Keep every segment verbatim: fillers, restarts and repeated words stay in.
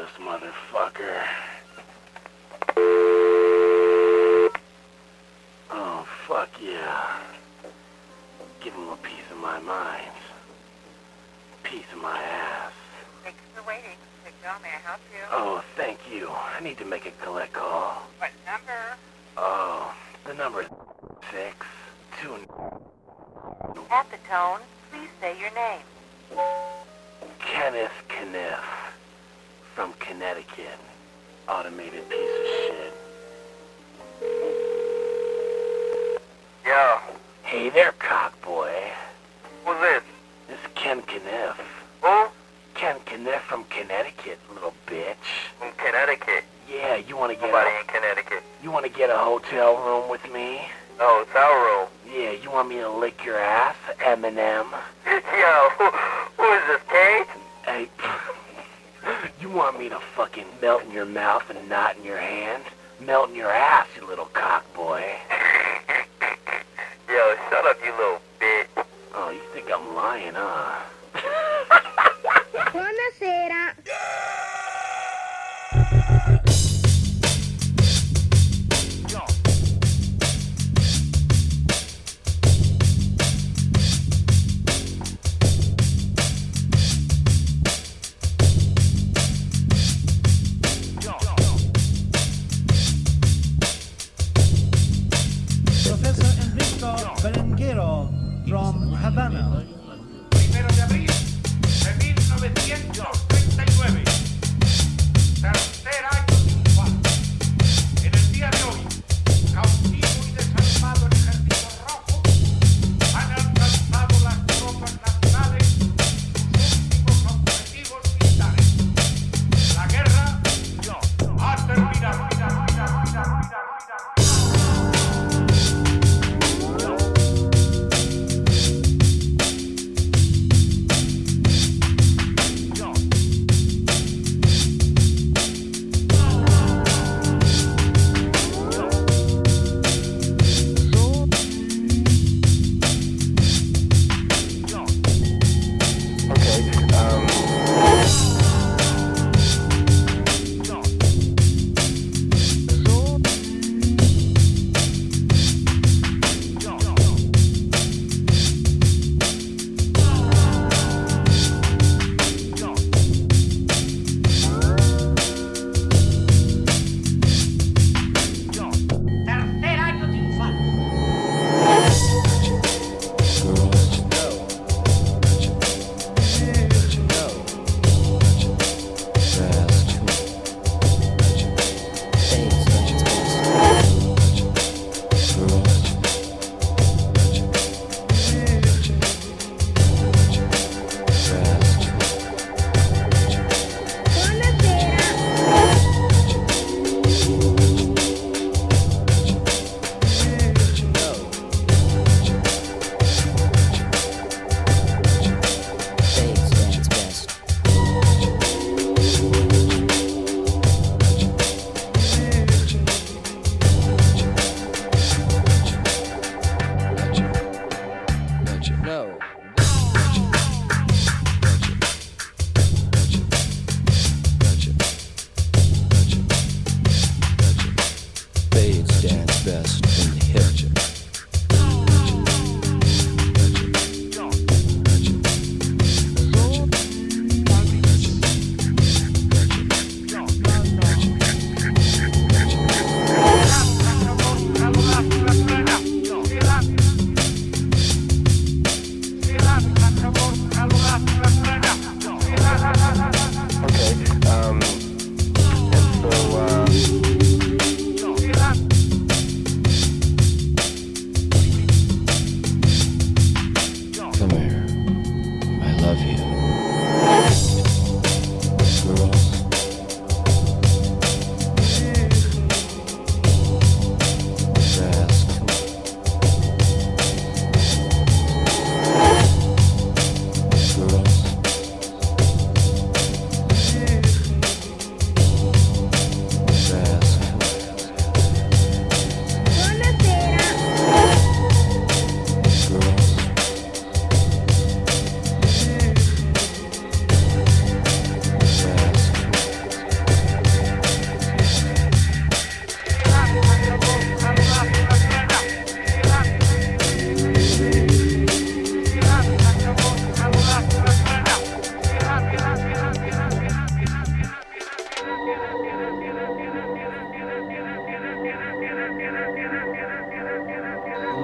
this motherfucker. Oh, fuck yeah. Give him a piece of my mind. Piece of my ass. Thanks for waiting. Big John, may I help you? Oh, thank you. I need to make a collect call. What number? Oh, the number is six two. At the tone, please say your name. Kenneth Kniff from Connecticut. Automated piece of shit. Yeah. Hey there, cockboy. Who's this? This is Ken Kniff. Who? Ken Kniff from Connecticut, little bitch. From Connecticut. Yeah, you want to get Nobody a, in Connecticut. you want to get a hotel room with me? No, it's our room. Yeah, you want me to lick your ass, Eminem? Yo, who, who is this, Kate? Hey, you want me to fucking melt in your mouth and knot in your hand? Melt in your ass, you little cockboy. Yo, shut up, you little bitch. Oh, you think I'm lying, huh? Buonasera. Professor Enrico Berengero from Havana. Primero de abril de mil novecientos treinta y nueve. Tercer año sin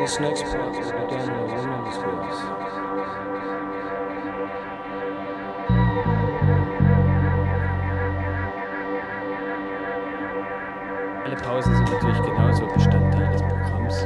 This next part will be done in a woman's voice. Alle Pausen sind natürlich genauso Bestandteil des Programms.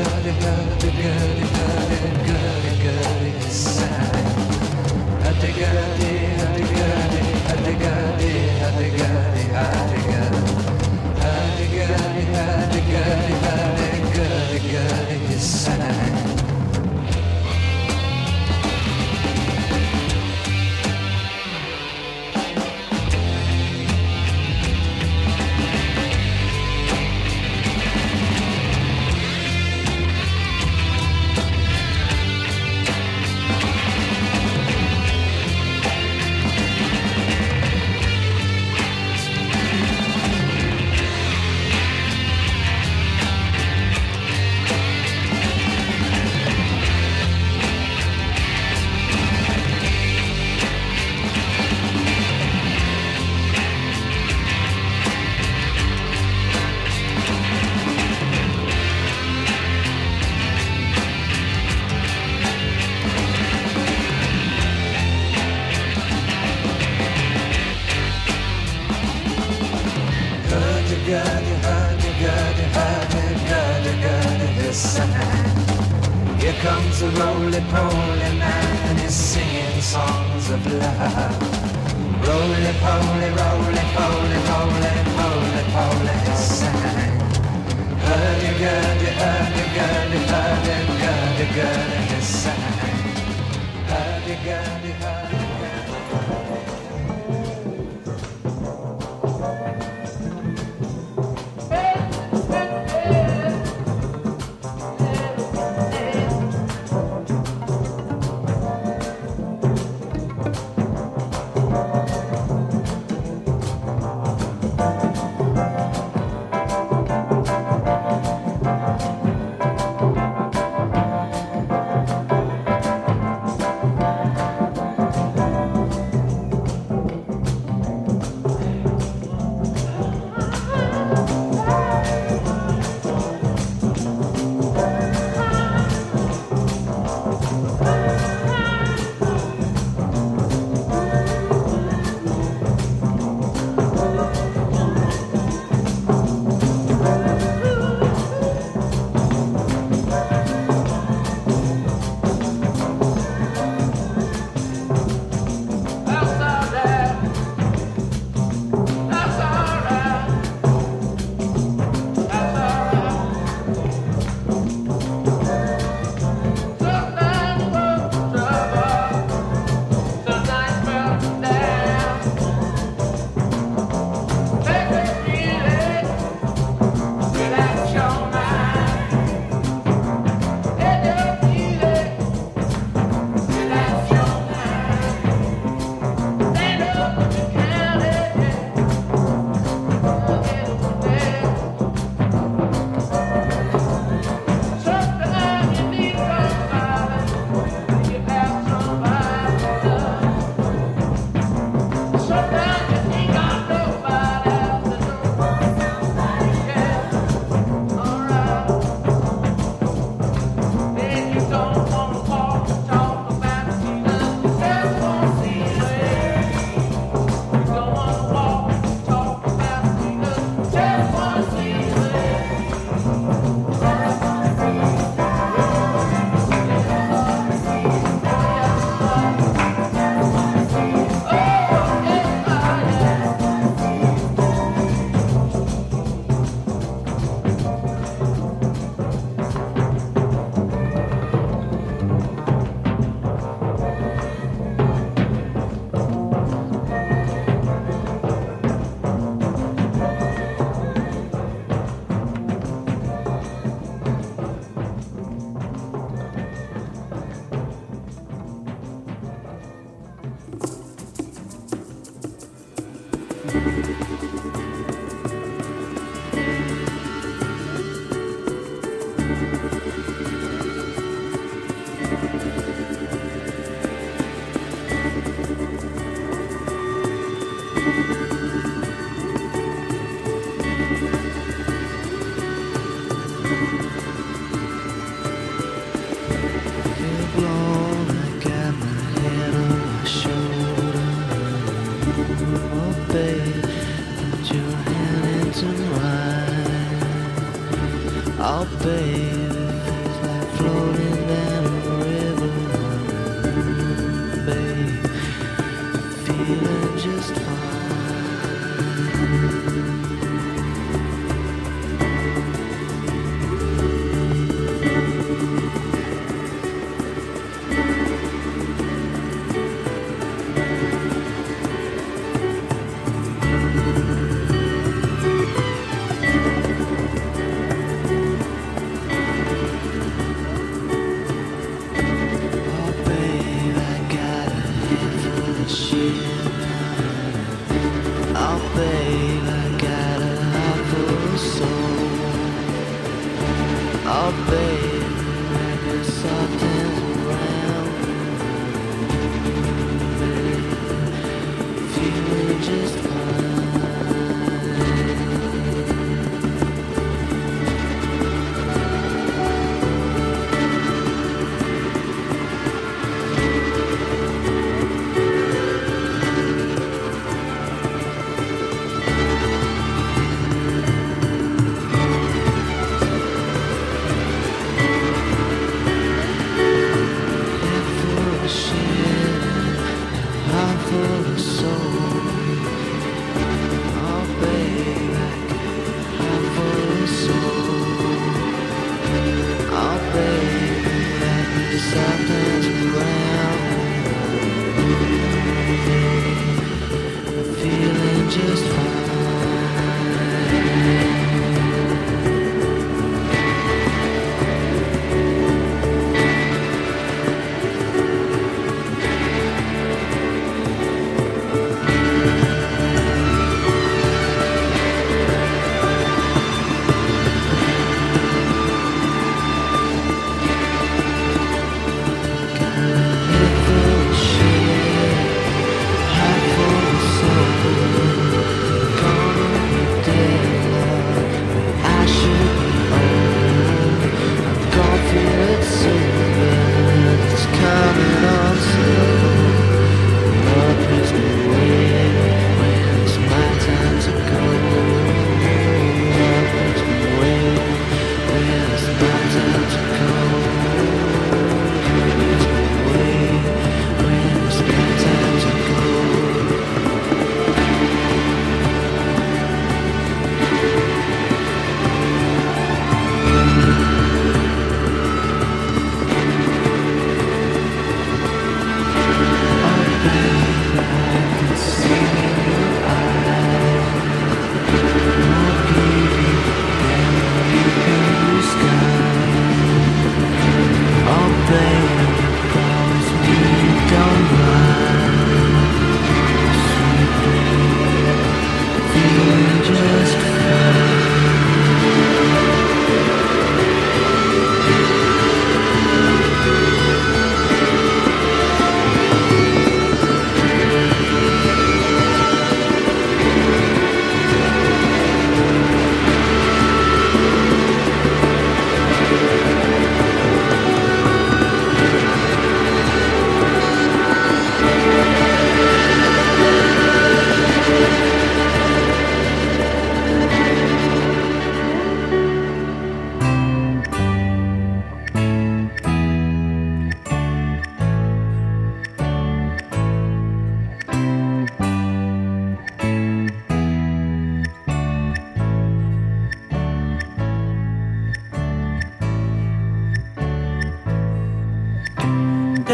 Hurdy-gurdy, hurdy-gurdy, hurdy-gurdy, sad. Hurdy-gurdy. the sign. Here comes a roly-poly man, he's singing songs of love. Roly-poly, roly-poly, roly-poly-poly sign. Hurdy-gurdy, hurdy-gurdy, hurdy-gurdy-gurdy sign. Hurdy-gurdy, hurdy-gurdy.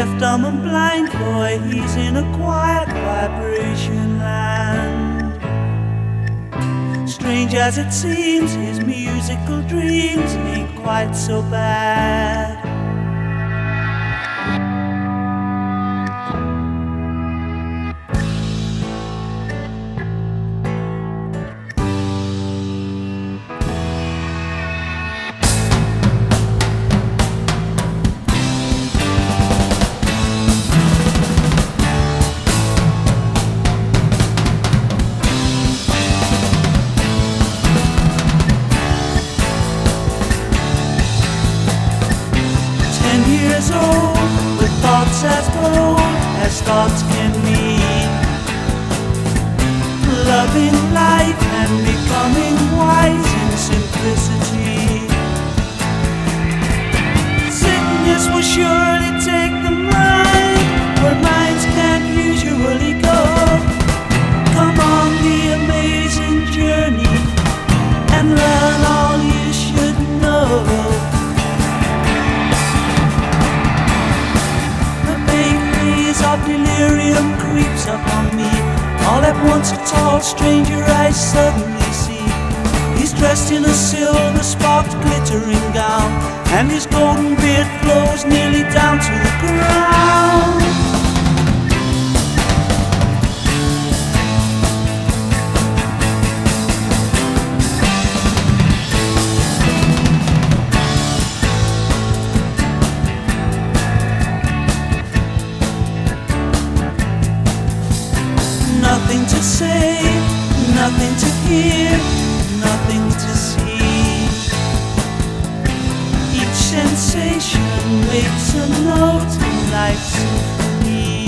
deaf, dumb, and blind boy, he's in a quiet vibration land. Strange as it seems, his musical dreams ain't quite so bad. Years old, with thoughts as bold as thoughts can be, loving life and becoming wise in simplicity. Sickness will surely take the mind where minds can't usually go. Come on the amazing journey and learn all you should know. Of delirium creeps upon me. All at once a tall stranger I suddenly see. He's dressed in a silver sparked glittering gown, and his golden beard flows nearly down to the ground. Nothing to say, nothing to hear, nothing to see. Each sensation makes a note in life's symphony.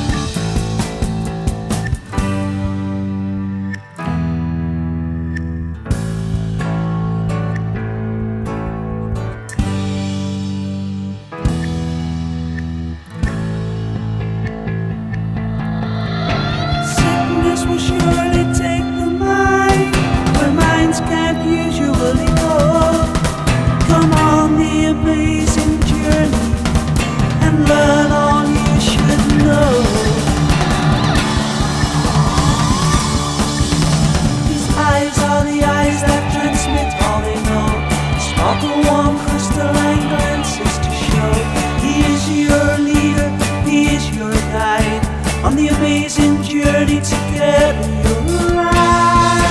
Will surely take the mind where minds can't usually go. Come on the amazing journey and learn all you should know. His eyes are the eyes that transmit all they know. Sparkle warm crystalline glances to show he is your leader, he is your guide on the amazing journey together you'll ride.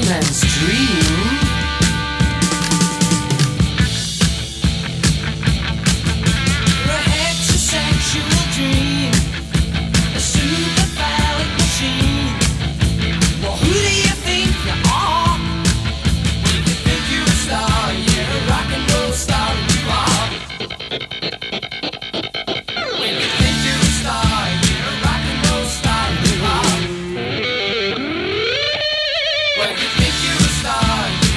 man's dream. You're a heterosexual dream, a super phallic machine. Well, who do you think you are? When you think you're a star, you're a rock and roll star, you are. When you think you're a star, you're a rock and roll star, you are. When you think you're a star,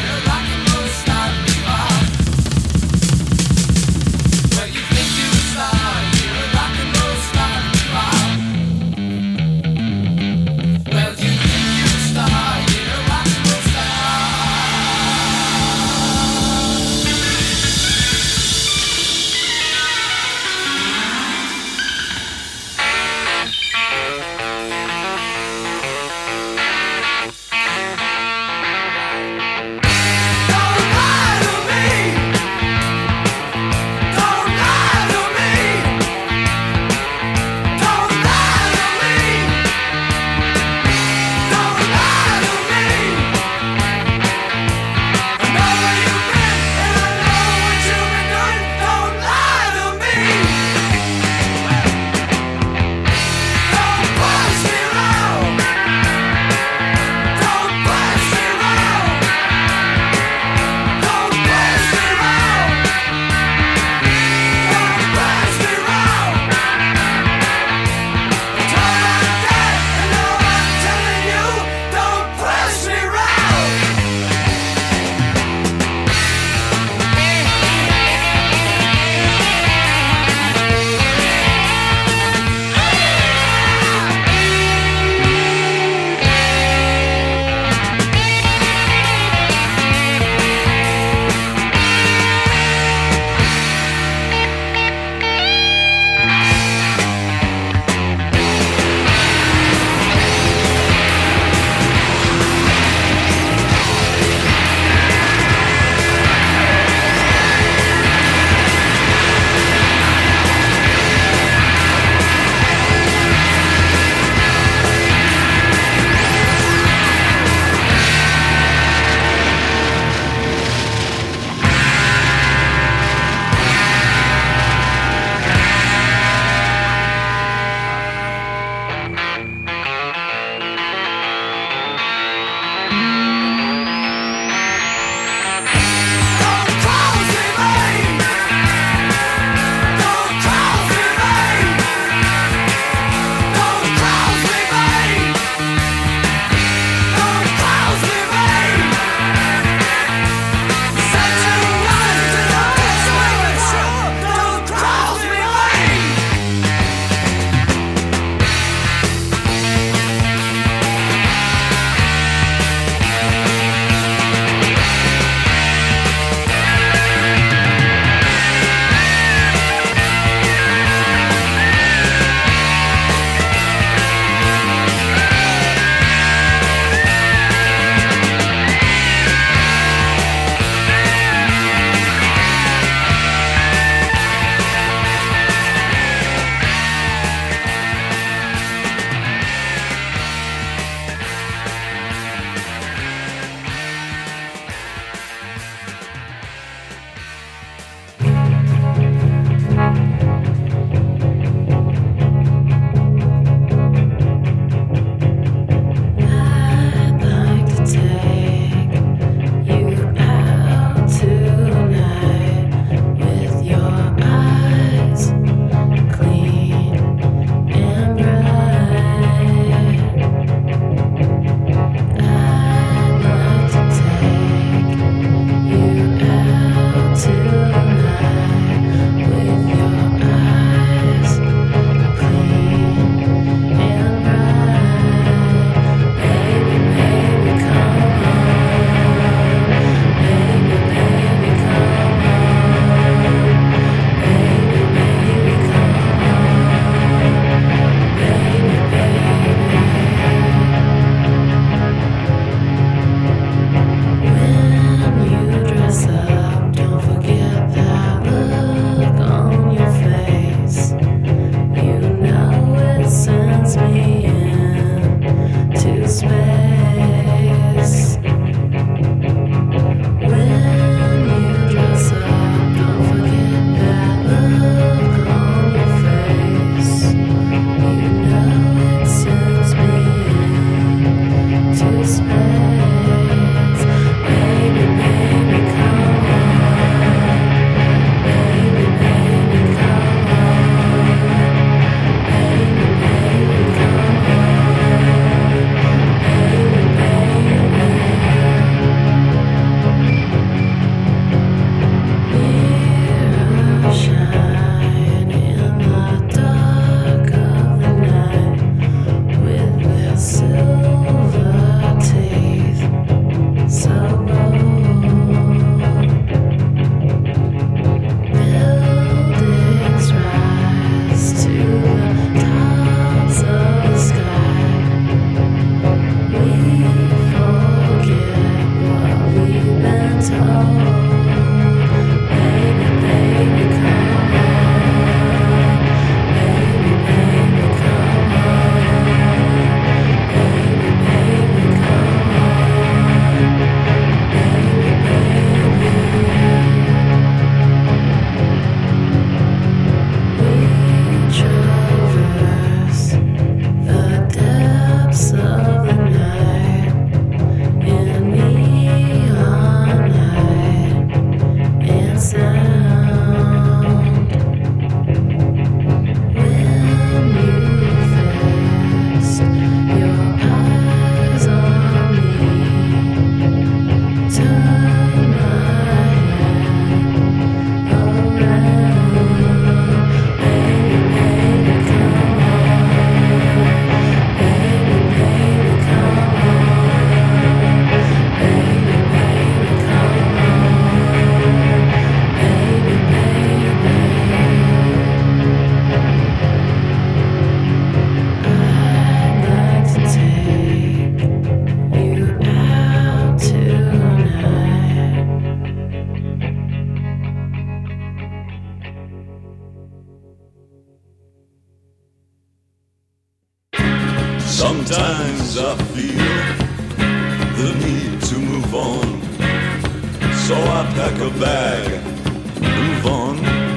So I pack a bag, move on,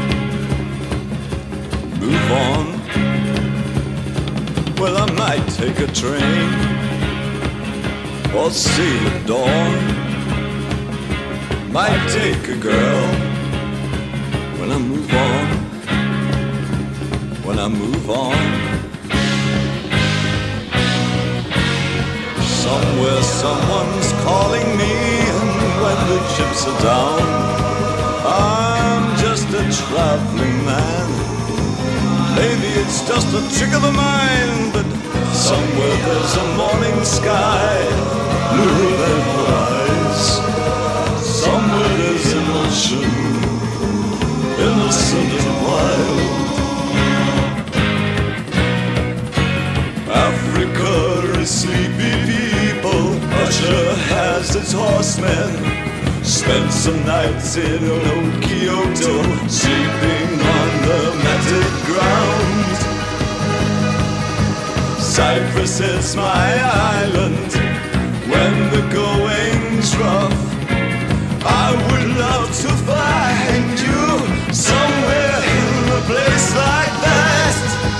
move on. Well, I might take a train or sail at dawn. Might take a girl when I move on, when I move on. Somewhere someone's calling me, and when the chips are down, I'm just a traveling man. Maybe it's just a trick of the mind, but somewhere there's a morning sky, bluer than your eyes. Somewhere there's emotion, innocent and wild. Africa is sleepy people, Russia has its horsemen. Spent some nights in old Kyoto, sleeping on the matted ground. Cyprus is my island when the going's rough. I would love to find you somewhere in a place like that.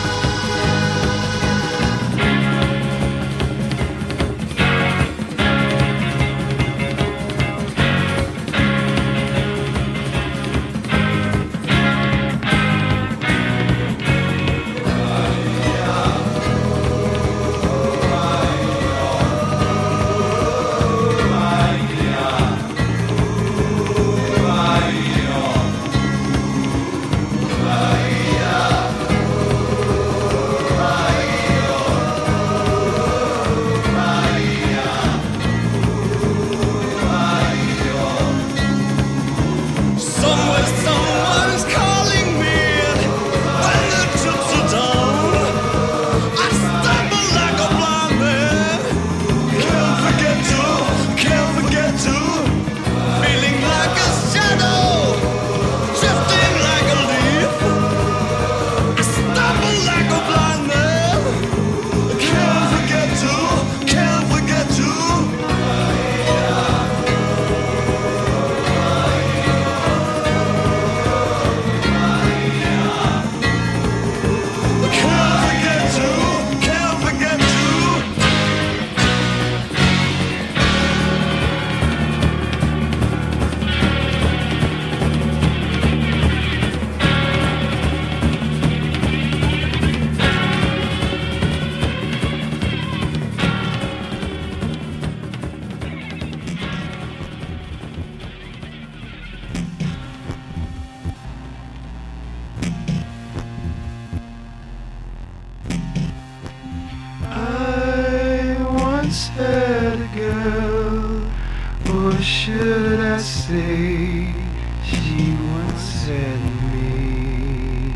Had a girl, or should I say, she once had me.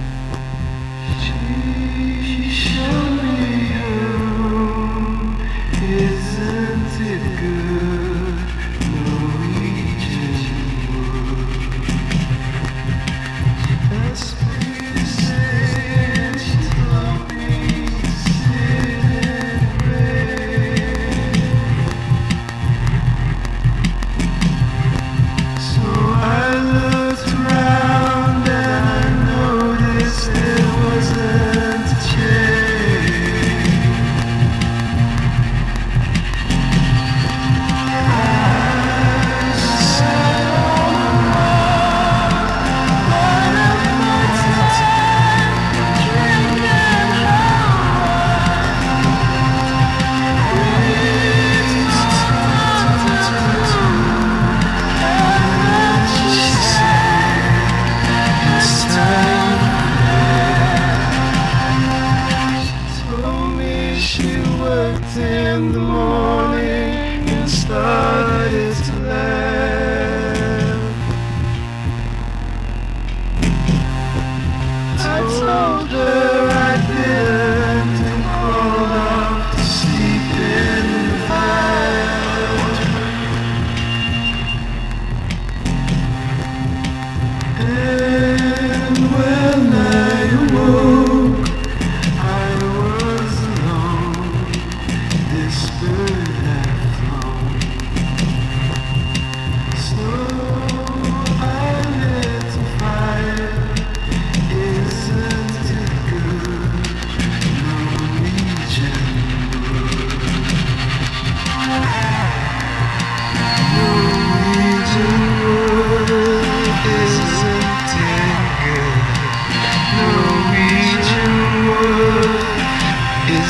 She showed me her room, isn't it good? Norwegian wood. That's me to say, and she told me to sit and pray. So I looked around.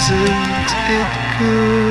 Isn't it good?